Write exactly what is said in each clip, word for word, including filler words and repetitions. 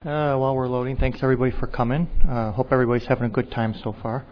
Uh, while we're loading, thanks everybody for coming. Uh, hope everybody's having a good time so far.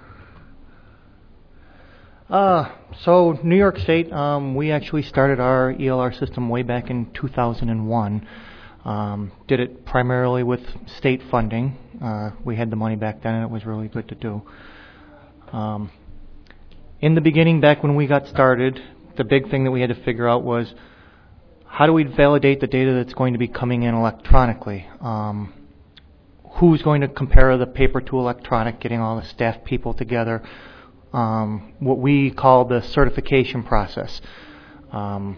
Uh, so New York State, um, we actually started our E L R system way back in two thousand one. Um, did it primarily with state funding. Uh, we had the money back then and it was really good to do. Um, in the beginning, back when we got started, the big thing that we had to figure out was how do we validate the data that's going to be coming in electronically? Um, who's going to compare the paper to electronic, getting all the staff people together, um, what we call the certification process. Um,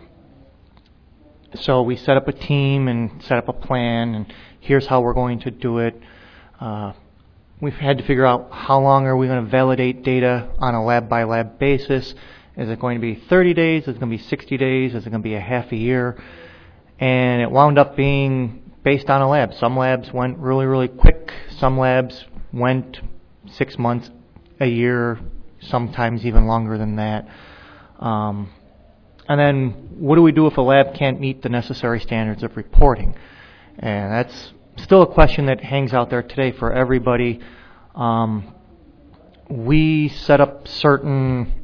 so we set up a team and set up a plan, and here's how we're going to do it. Uh, we've had to figure out how long are we going to validate data on a lab-by-lab basis. Is it going to be thirty days? Is it going to be sixty days? Is it going to be a half a year? And it wound up being based on a lab. Some labs went really, really quick. Some labs went six months, a year, sometimes even longer than that. Um, and then what do we do if a lab can't meet the necessary standards of reporting? And that's still a question that hangs out there today for everybody. Um, we set up certain,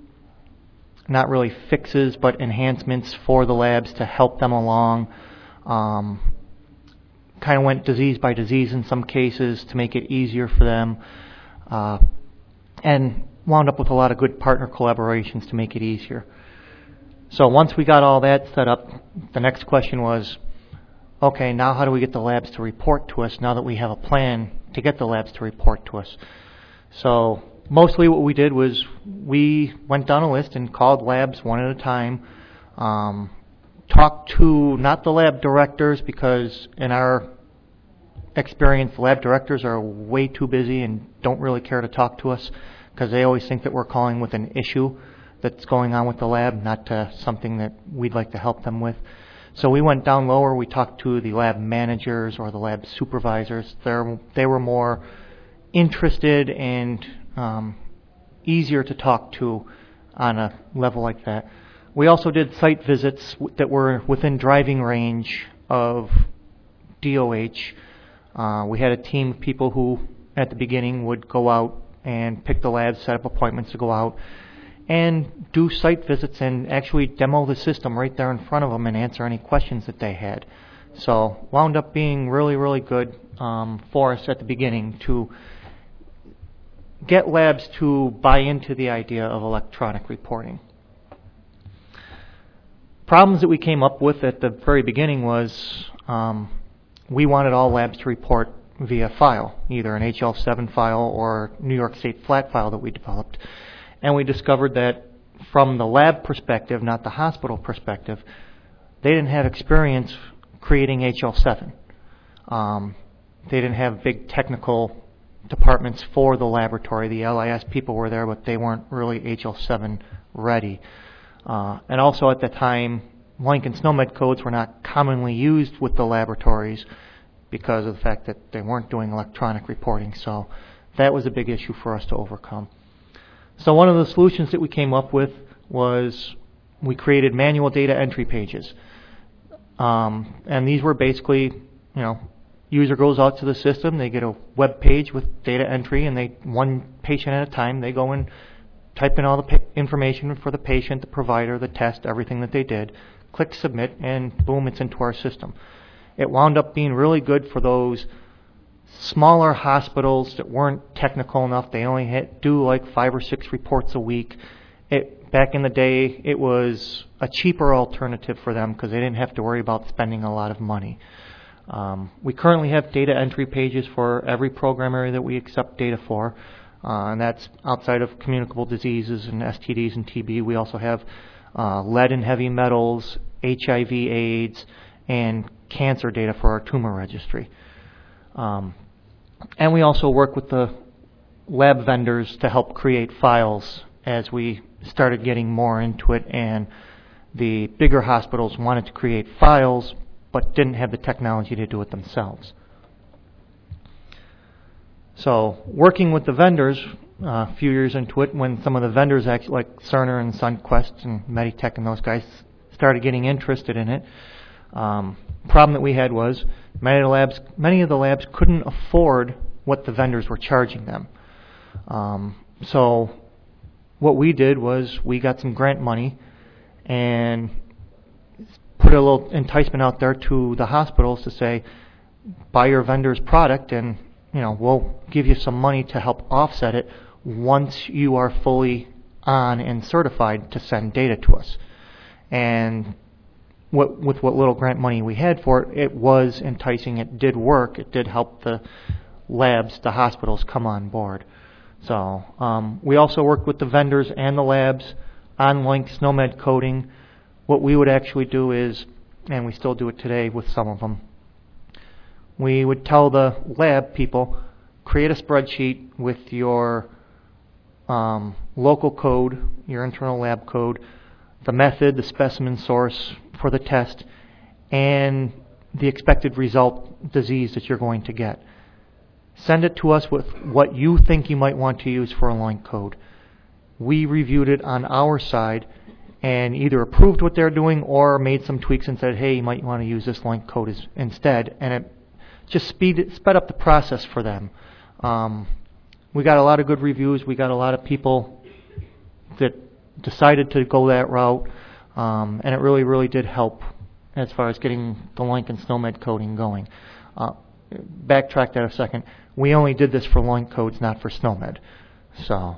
not really fixes, but enhancements for the labs to help them along. Um, kind of went disease by disease in some cases to make it easier for them. Uh, and wound up with a lot of good partner collaborations to make it easier. So once we got all that set up, the next question was, okay, now how do we get the labs to report to us now that we have a plan to get the labs to report to us? So mostly what we did was we went down a list and called labs one at a time, um, talked to not the lab directors, because in our experience, lab directors are way too busy and don't really care to talk to us because they always think that we're calling with an issue that's going on with the lab, not to something that we'd like to help them with. So we went down lower. We talked to the lab managers or the lab supervisors. They're, they were more interested and um, easier to talk to on a level like that. We also did site visits w- that were within driving range of D O H. Uh, we had a team of people who, at the beginning, would go out and pick the labs, set up appointments to go out, and do site visits and actually demo the system right there in front of them and answer any questions that they had. So wound up being really, really good um, for us at the beginning to get labs to buy into the idea of electronic reporting. Problems that we came up with at the very beginning was um, we wanted all labs to report via file, either an H L seven file or New York State flat file that we developed. And we discovered that from the lab perspective, not the hospital perspective, they didn't have experience creating H L seven. Um, they didn't have big technical departments for the laboratory. The L I S people were there, but they weren't really H L seven ready. Uh, and also at the time, Link and SNOMED codes were not commonly used with the laboratories because of the fact that they weren't doing electronic reporting. So that was a big issue for us to overcome. So one of the solutions that we came up with was we created manual data entry pages. Um, and these were basically, you know, user goes out to the system, they get a web page with data entry, and they, one patient at a time, they go and type in all the pa- information for the patient, the provider, the test, everything that they did, click submit, and boom, it's into our system. It wound up being really good for those smaller hospitals that weren't technical enough. They only had, do like five or six reports a week. It, back in the day, it was a cheaper alternative for them because they didn't have to worry about spending a lot of money. Um, we currently have data entry pages for every program area that we accept data for. Uh, and that's outside of communicable diseases and S T Ds and T B. We also have uh, lead and heavy metals, H I V AIDS, and cancer data for our tumor registry. Um, and we also work with the lab vendors to help create files as we started getting more into it, and the bigger hospitals wanted to create files but didn't have the technology to do it themselves. So working with the vendors, uh, a few years into it, when some of the vendors, actually, like Cerner and SunQuest and Meditech and those guys, started getting interested in it, um, problem that we had was many of the labs, many of the labs couldn't afford what the vendors were charging them. Um, so what we did was we got some grant money and put a little enticement out there to the hospitals to say, buy your vendor's product and, you know, we'll give you some money to help offset it once you are fully on and certified to send data to us. And what, with what little grant money we had for it, it was enticing. It did work. It did help the labs, the hospitals, come on board. So um, we also worked with the vendors and the labs on Link SNOMED coding. What we would actually do is, and we still do it today with some of them, we would tell the lab people, create a spreadsheet with your um, local code, your internal lab code, the method, the specimen source for the test, and the expected result disease that you're going to get. Send it to us with what you think you might want to use for a Link code. We reviewed it on our side and either approved what they're doing or made some tweaks and said, hey, you might want to use this Link code as, instead. And it just speed, sped up the process for them. Um, we got a lot of good reviews. We got a lot of people that decided to go that route. Um, and it really, really did help as far as getting the Link and SNOMED coding going. Uh, backtrack that a second. We only did this for Link codes, not for SNOMED. So,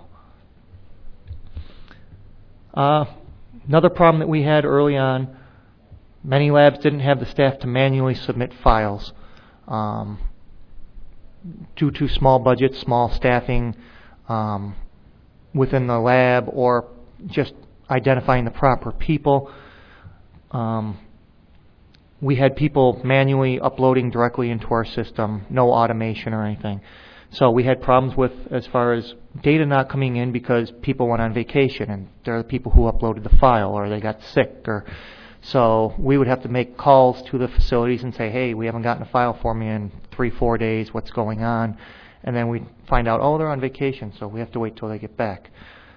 uh, another problem that we had early on, many labs didn't have the staff to manually submit files. Um, due to small budgets, small staffing um, within the lab, or just identifying the proper people. Um, we had people manually uploading directly into our system, no automation or anything. So we had problems with as far as data not coming in because people went on vacation and they're the people who uploaded the file, or they got sick, or so we would have to make calls to the facilities and say, hey, we haven't gotten a file for me in three, four days, what's going on? And then we'd find out, oh, they're on vacation, so we have to wait till they get back.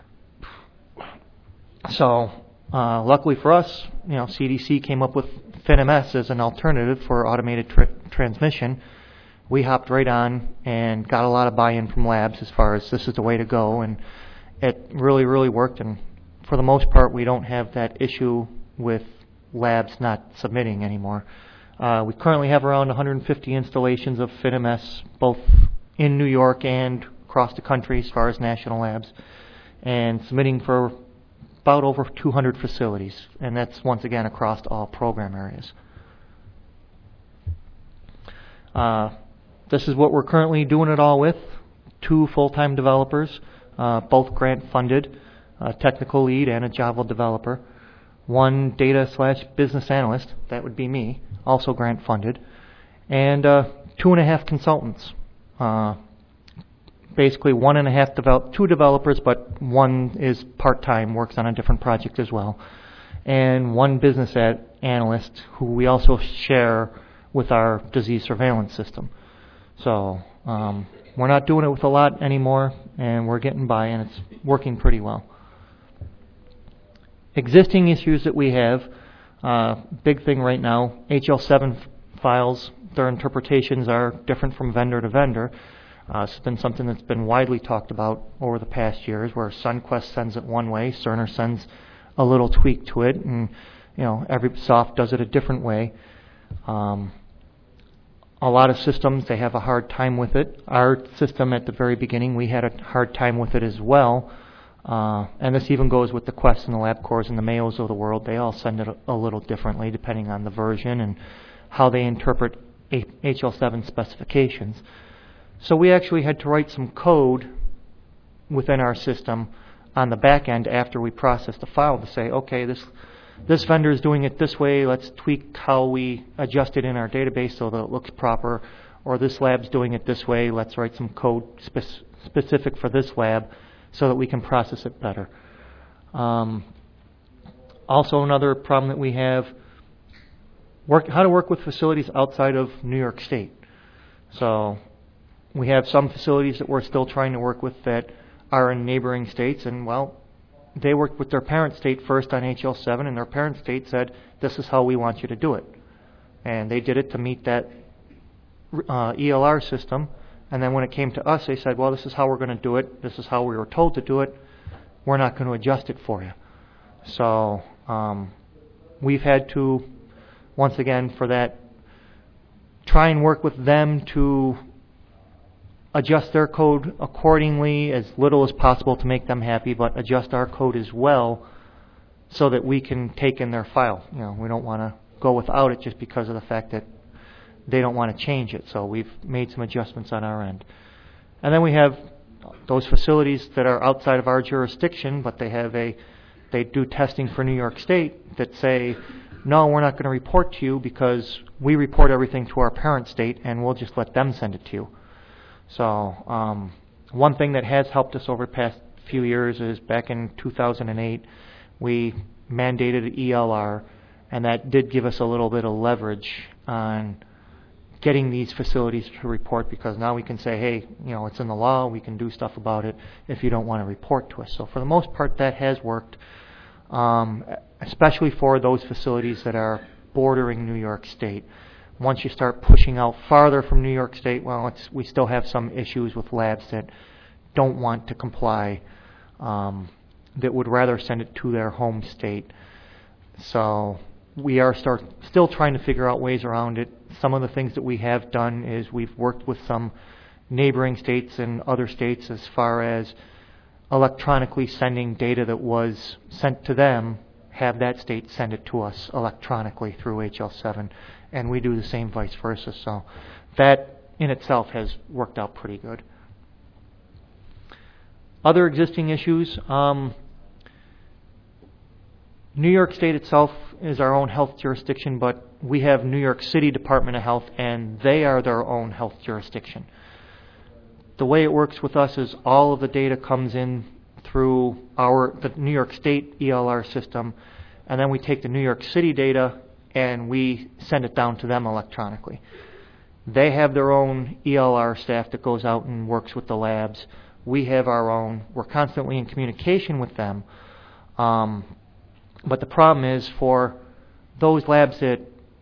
So uh, luckily for us, you know, C D C came up with FinMS as an alternative for automated tra transmission. We hopped right on and got a lot of buy-in from labs as far as this is the way to go, and it really, really worked. And for the most part, we don't have that issue with labs not submitting anymore. Uh, we currently have around one hundred fifty installations of FinMS, both in New York and across the country as far as national labs, and submitting for about over two hundred facilities, and that's once again across all program areas. Uh, this is what we're currently doing it all with. Two full-time developers, uh, both grant-funded, a technical lead and a Java developer. One data slash business analyst, that would be me, also grant-funded, and uh, two and a half consultants. Uh, basically one and a half, develop, two developers, but one is part-time, works on a different project as well, and one business ad analyst who we also share with our disease surveillance system. So um, we're not doing it with a lot anymore, and we're getting by, and it's working pretty well. Existing issues that we have, uh, big thing right now, H L seven files, their interpretations are different from vendor to vendor. Uh, it's been something that's been widely talked about over the past years, where SunQuest sends it one way, Cerner sends a little tweak to it, and you know, every soft does it a different way. Um, a lot of systems, they have a hard time with it. Our system at the very beginning, we had a hard time with it as well. Uh, and this even goes with the Quest and the LabCorps and the Mayos of the world. They all send it a, a little differently depending on the version and how they interpret H L seven specifications. So we actually had to write some code within our system on the back end after we processed the file to say, okay, this this vendor is doing it this way, let's tweak how we adjust it in our database so that it looks proper, or this lab's doing it this way, let's write some code spe specific for this lab so that we can process it better. Um, also another problem that we have, work, how to work with facilities outside of New York State. So we have some facilities that we're still trying to work with that are in neighboring states, and well, they worked with their parent state first on H L seven, and their parent state said, this is how we want you to do it. and they did it to meet that uh, E L R system. And then when it came to us, they said, well, this is how we're going to do it. This is how we were told to do it. We're not going to adjust it for you. So um, we've had to, once again, for that, try and work with them to adjust their code accordingly, as little as possible to make them happy, but adjust our code as well so that we can take in their file. You know, we don't want to go without it just because of the fact that they don't want to change it. So we've made some adjustments on our end. And then we have those facilities that are outside of our jurisdiction, but they have a they do testing for New York State that say, no, we're not going to report to you because we report everything to our parent state and we'll just let them send it to you. So um, one thing that has helped us over the past few years is back in two thousand eight, we mandated E L R, and that did give us a little bit of leverage on getting these facilities to report, because now we can say, hey, you know, it's in the law, we can do stuff about it if you don't want to report to us. So for the most part, that has worked, um, especially for those facilities that are bordering New York State. Once you start pushing out farther from New York State, well, it's, we still have some issues with labs that don't want to comply, um, that would rather send it to their home state. So we are start, still trying to figure out ways around it. Some of the things that we have done is we've worked with some neighboring states and other states as far as electronically sending data that was sent to them, have that state send it to us electronically through H L seven, and we do the same vice versa. So that in itself has worked out pretty good. Other existing issues, um, New York State itself is our own health jurisdiction, but we have New York City Department of Health, and they are their own health jurisdiction. The way it works with us is all of the data comes in through our the New York State E L R system, and then we take the New York City data and we send it down to them electronically. They have their own E L R staff that goes out and works with the labs. We have our own. We're constantly in communication with them. Um, But the problem is, for those labs that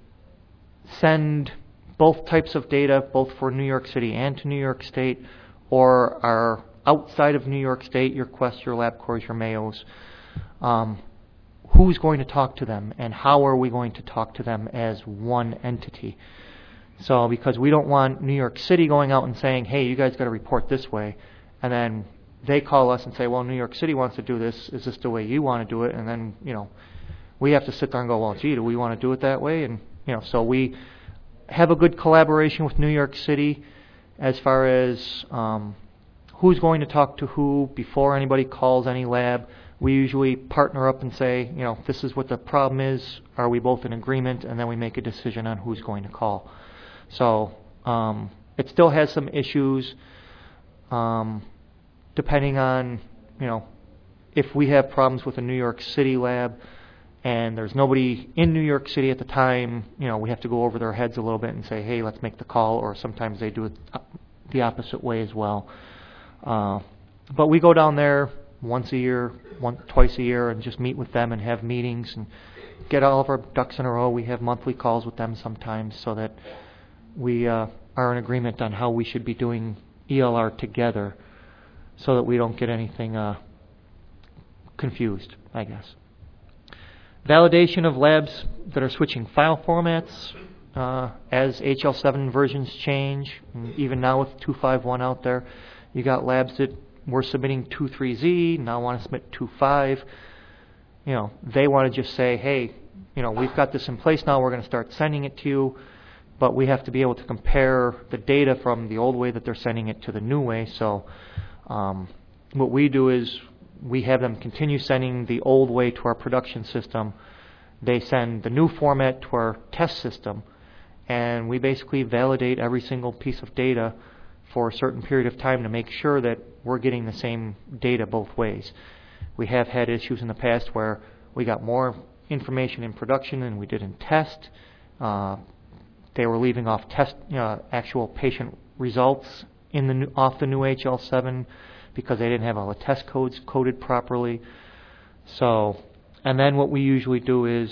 send both types of data, both for New York City and to New York State, or are outside of New York State, your Quest, your LabCorps, your Mayos, um, who's going to talk to them, and how are we going to talk to them as one entity? So because we don't want New York City going out and saying, hey, you guys got to report this way, and then they call us and say, well, New York City wants to do this. Is this the way you want to do it? And then, you know, we have to sit there and go, well, gee, do we want to do it that way? And, you know, so we have a good collaboration with New York City as far as um, who's going to talk to who before anybody calls any lab. We usually partner up and say, you know, this is what the problem is. Are we both in agreement? And then we make a decision on who's going to call. So um, it still has some issues. Um, depending on, you know, if we have problems with a New York City lab and there's nobody in New York City at the time, you know, we have to go over their heads a little bit and say, hey, let's make the call, or sometimes they do it the opposite way as well. Uh, but we go down there once a year, once, twice a year, and just meet with them and have meetings and get all of our ducks in a row. We have monthly calls with them sometimes so that we uh, are in agreement on how we should be doing E L R together, so that we don't get anything uh, confused, I guess. Validation of labs that are switching file formats uh, as H L seven versions change. And even now with two point five one out there, you got labs that were submitting two point three Z, now want to submit two point five. You know, they want to just say, hey, you know, we've got this in place now, we're going to start sending it to you, but we have to be able to compare the data from the old way that they're sending it to the new way. So Um, what we do is we have them continue sending the old way to our production system. They send the new format to our test system, and we basically validate every single piece of data for a certain period of time to make sure that we're getting the same data both ways. We have had issues in the past where we got more information in production than we did in test. Uh, they were leaving off test uh, actual patient results in the new, off the new H L seven because they didn't have all the test codes coded properly. So, and then what we usually do is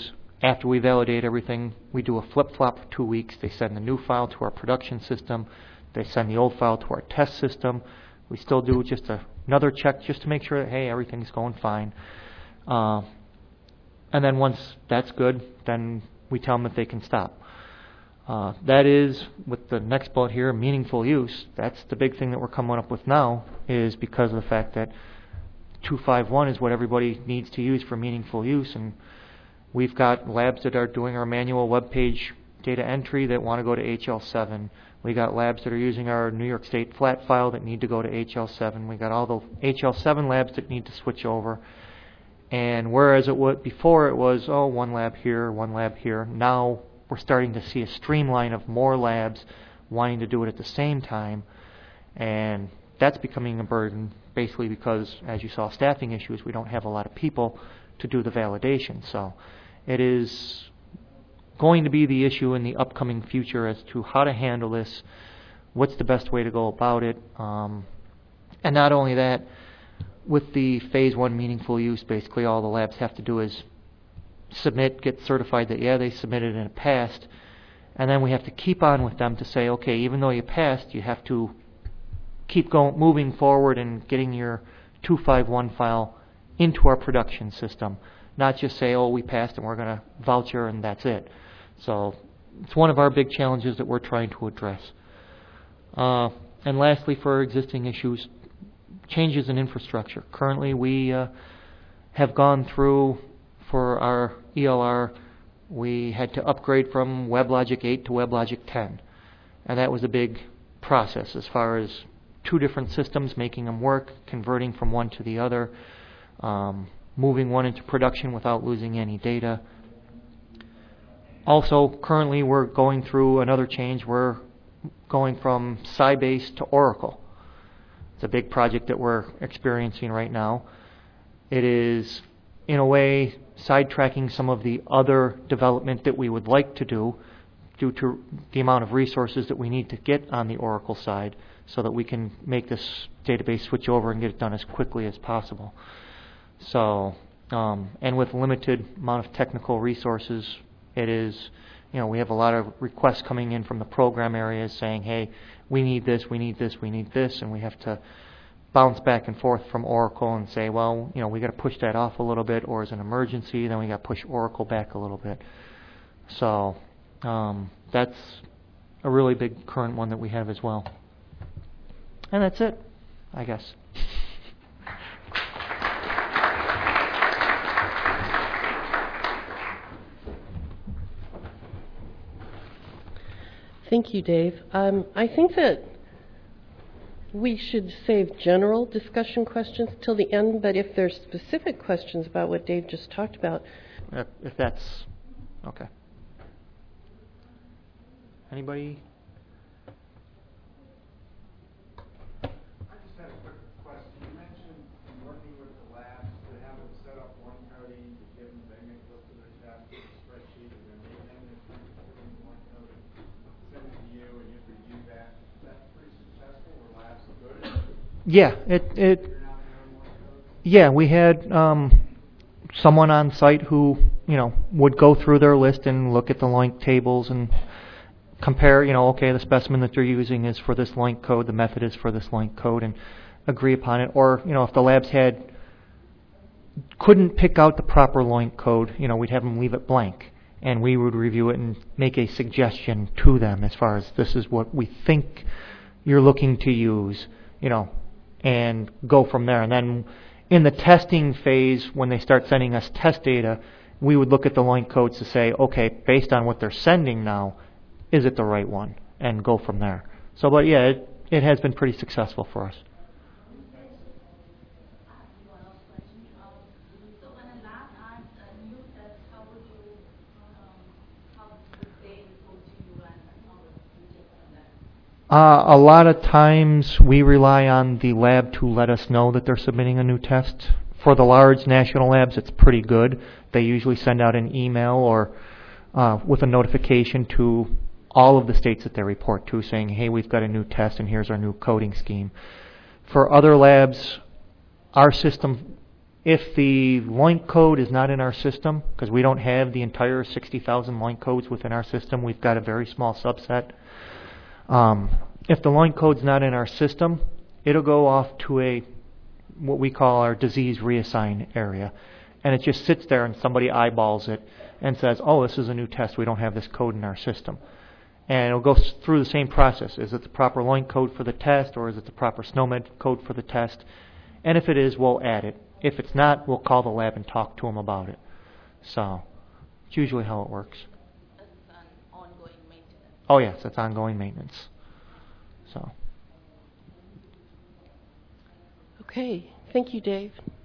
after we validate everything, we do a flip-flop for two weeks. They send the new file to our production system. They send the old file to our test system. We still do just a, another check just to make sure that, hey, everything's going fine. Uh, and then once that's good, then we tell them that they can stop. Uh, that is, with the next bullet here, meaningful use. That's the big thing that we're coming up with now, is because of the fact that two five one is what everybody needs to use for meaningful use. And we've got labs that are doing our manual web page data entry that want to go to H L seven. We got labs that are using our New York State flat file that need to go to H L seven. We got all the H L seven labs that need to switch over. And whereas it was before it was, oh, one lab here, one lab here, now we're starting to see a streamline of more labs wanting to do it at the same time. And that's becoming a burden, basically because, as you saw, staffing issues. We don't have a lot of people to do the validation. So it is going to be the issue in the upcoming future as to how to handle this, what's the best way to go about it. Um, and not only that, with the phase one meaningful use, basically all the labs have to do is submit, get certified that, yeah, they submitted and it passed. And then we have to keep on with them to say, okay, even though you passed, you have to keep going, moving forward and getting your two five one file into our production system. Not just say, oh, we passed and we're going to voucher and that's it. So it's one of our big challenges that we're trying to address. Uh, and lastly, for existing issues, changes in infrastructure. Currently, we uh, have gone through, for our E L R, we had to upgrade from WebLogic eight to WebLogic ten. And that was a big process as far as two different systems, making them work, converting from one to the other, um, moving one into production without losing any data. Also, currently we're going through another change. We're going from Sybase to Oracle. It's a big project that we're experiencing right now. It is, in a way, sidetracking some of the other development that we would like to do due to the amount of resources that we need to get on the Oracle side so that we can make this database switch over and get it done as quickly as possible. So, um, and with limited amount of technical resources, it is, you know, we have a lot of requests coming in from the program areas saying, hey, we need this, we need this, we need this, and we have to bounce back and forth from Oracle and say, well, you know, we got to push that off a little bit, or as an emergency, then we got to push Oracle back a little bit. So um, that's a really big current one that we have as well. And that's it, I guess. Thank you, Dave. Um, I think that we should save general discussion questions till the end, but if there's specific questions about what Dave just talked about. If, if that's okay. Anybody? I just had a quick question. You mentioned working with the labs to have them set up one coding, to give them, they make look to their test with a spreadsheet, and then they then put in one coding, send it to you, and you review that. Is that pretty successful? Were labs good? Yeah, it it. Yeah, we had um, someone on site who, you know, would go through their list and look at the link tables and compare, you know, okay, the specimen that they're using is for this link code, the method is for this link code, and agree upon it. Or, you know, if the labs had couldn't pick out the proper link code, you know, we'd have them leave it blank, and we would review it and make a suggestion to them as far as this is what we think you're looking to use, you know, and go from there. And then in the testing phase, when they start sending us test data, we would look at the link codes to say, okay, based on what they're sending now, is it the right one? And go from there. So, but yeah, it, it has been pretty successful for us. Uh, a lot of times we rely on the lab to let us know that they're submitting a new test. For the large national labs, it's pretty good. They usually send out an email or uh, with a notification to all of the states that they report to saying, hey, we've got a new test and here's our new coding scheme. For other labs, our system If the LOINC code is not in our system, because we don't have the entire sixty thousand LOINC codes within our system, we've got a very small subset. Um, if the LOINC code's not in our system, it'll go off to a what we call our disease reassign area. And it just sits there and somebody eyeballs it and says, oh, this is a new test. We don't have this code in our system. And it'll go through the same process. Is it the proper LOINC code for the test, or is it the proper SNOMED code for the test? And if it is, we'll add it. If it's not, we'll call the lab and talk to them about it. So it's usually how it works. That's an ongoing maintenance. Oh, yes, it's ongoing maintenance. So. Okay, thank you, Dave.